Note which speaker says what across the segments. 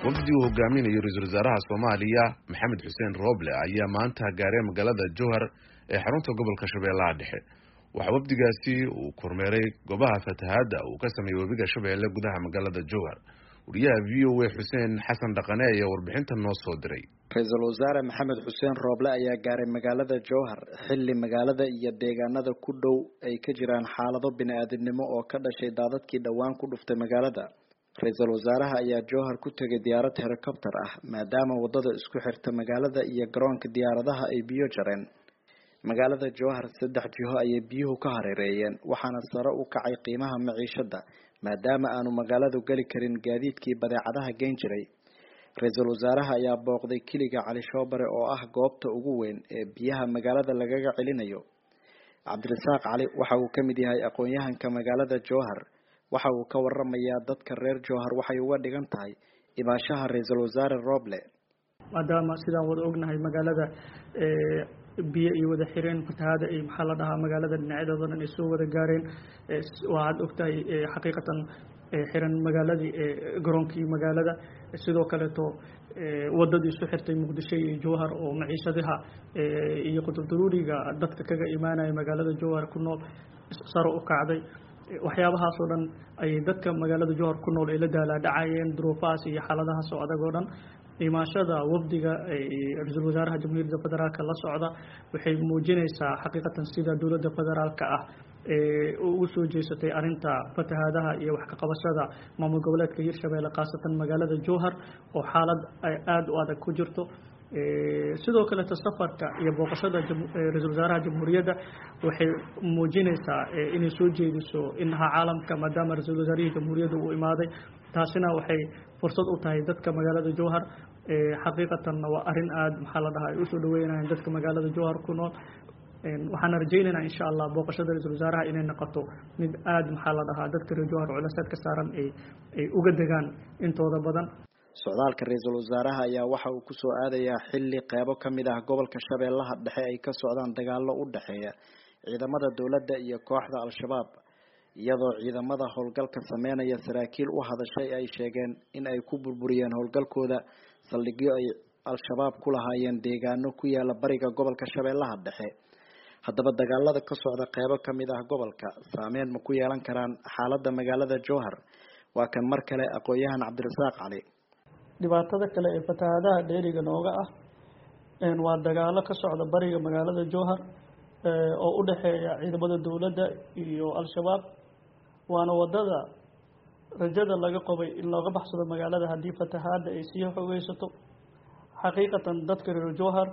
Speaker 1: wafdi uu hogaaminayo ra'iisul wasaaraha Soomaaliya Maxamed Xuseen Roble ayaa maanta gaaray magaalada Jowhar ee xarunta gobolka Shabeellaha Dhexe. waxa wafdigaasi uu kormeeray goobaha fatahaada uu ka sameeyay webiga Shabeelle gudaha magaalada Jowhar. wariyaha VOA Xuseen Xasan Dhaqane ayaa warbixinta noo soo diray.
Speaker 2: ra'iisul wasaare Maxamed Xuseen Roble ayaa gaaray magaalada Jowhar xilli magaalada iyo deegaanada ku dhow ay ka jiraan xaalado bini'aadanimo oo ka dhashay daadadkii dhawaan ku dhuftay magaalada. ra'iisul wasaaraha ayaa Jowhar ku tagay diyaarad helicopter ah maadaama wadada isku xirta magaalada iyo garoonka diyaaradaha ay biyo jareen. magaalada Jowhar 3 jiho ayay biyuhu ka hareereeyeen waxaana sare u kacay qiimaha maciishada maadaama aanu magaaladu gali karin gaadiidkii badeecadaha geyn jiray. ra'iisul wasaaraha ayaa booqday kiliga Cali Shoobare oo ah goobta ugu weyn ee biyaha magaalada lagaga celinayo. Cabdirasaaq Cali waxa uu ka mid yahay aqoon-yahanka magaalada Jowhar. waxa uu ka waramayaa dadka reer Jowhar waxay uga dhigan tahay ibaashaha ra'iisul wasaare Roble.
Speaker 3: maadaama sidaan wada ognahay magaalada biyo iyo wada xireen fatahaada ay maxaa la dhahaa magaalada dhinacyadooda ay soo wada gaareen waxaad ogtahay xaqiiqatan xiran magaaladii garoonkii magaalada sidoo kale to wadadii isku xirtay Muqdisho iyo Jowhar oo maciishadaha iyo qudub daruuriga dadka kaga imaanaya magaalada Jowhar ku nool sare u kacday. waxyaabahaas oo dhan ay dadka magaalada Jowhar ku nool ay la daalaa dhacayeen duruufahaas iyo xaaladahaas oo adag oo dhan. imaashada wafdiga ra'iisul wasaaraha jamhuuriyadda federaalka la socda waxay muujinaysaa xaqiiqatan sida dawladda federaalka ah ugu soo jeesatay arinta fatahaadaha iyo wax ka qabashada maamul goboleedka Hirshabeelle qaasatan magaalada Jowhar oo xaalad aad u adag ku jirto. sidoo kale safarka iyo booqashada ra'iisul wasaaraha jamhuuriyadda waxay muujinaysaa inay soo jeediso inaha caalamka maadaama ra'iisul wasaaraha jamhuuriyadda uu imaaday taasina waxay fursad u tahay dadka magaalada Jowhar xaqiiqatan waa arin aad maxaa la dhahaa ay u soo dhaweynayaan dadka magaalada Jowhar ku nool. waxaan rajaynaynaa insha Allah booqashada ra'iisul wasaaraha inay noqoto mid aad maxaa la dhahaa dadka reer Jowhar culaysad ka saaran ay uga degaan intooda badan.
Speaker 2: socdaalka ra'iisul wasaaraha ayaa waxa uu ku soo aadayaa xilli qaybo kamid ah gobolka Shabeellaha Dhexe ay ka socdaan dagaallo u dhaxeeya ciidamada dawladda iyo kooxda Al-Shabaab iyadoo ciidamada howlgalka sameynaya saraakiil u hadashay ay sheegeen in ay ku burburiyeen howlgalkooda saldhigyo ay Al-Shabaab ku lahaayeen deegaano ku yaala bariga gobolka Shabeellaha Dhexe. haddaba dagaalada ka socda qaybo kamid ah gobolka saameyn ma ku yeelan karaan xaaladda magaalada Jowhar? waa kan mar kale aqoon-yahan Cabdirasaaq Cali.
Speaker 3: dhibaatada kale ee fatahaadaha dheeriga nooga ah waa dagaalo ka socda bariga magaalada Jowhar oo u dhaxeeya ciidamada dawladda iyo Al-Shabaab waana wadada rajada laga qabay in looga baxsado magaalada haddii fatahaada ay sii xoogeysato. xaqiiqatan dadka reer Jowhar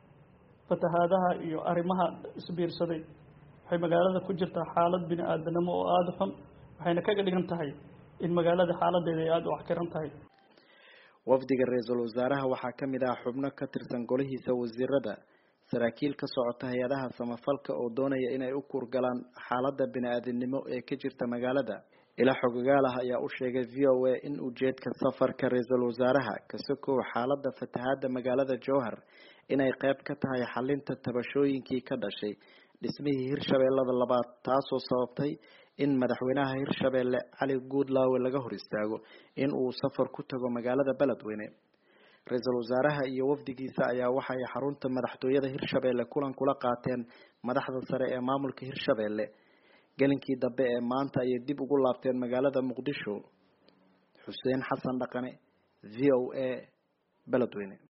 Speaker 3: fatahaadaha iyo arrimaha isbiirsaday waxay magaalada ku jirtaa xaalad bini'aadanimo oo aad u xun waxayna kaga dhigan tahay in magaalada xaaladeeda ay aad u axkiran tahay.
Speaker 2: wafdiga ra'iisul wasaaraha waxaa ka mid ah xubno ka tirsan golihiisa wasiirada saraakiil ka socota hay'adaha samafalka oo doonaya inay u kurgalaan xaaladda bini'aadanimo ee ka jirta magaalada. ila xogayaal ah ayaa u sheegay VOA in ujeedka safarka ra'iisul wasaaraha ka sokow xaaladda fatahaada magaalada Jowhar inay qayb ka tahay xalinta tabashooyinkii ka dhashay dhismihii Hirshabeellada labaad taasoo sababtay in madaxweynaha Hirshabeelle Cali Guudlaawe laga hor istaago in uu safar ku tago magaalada Beledweyne. ra'iisul wasaaraha iyo wafdigiisa ayaa waxay xarunta madaxtooyada Hirshabeelle kulan kula qaateen madaxda sare ee maamulka Hirshabeelle. galinkii dambe ee maanta ayay dib ugu laabteen magaalada Muqdisho. Xuseen Xasan Dhaqane, VOA, Beledweyne.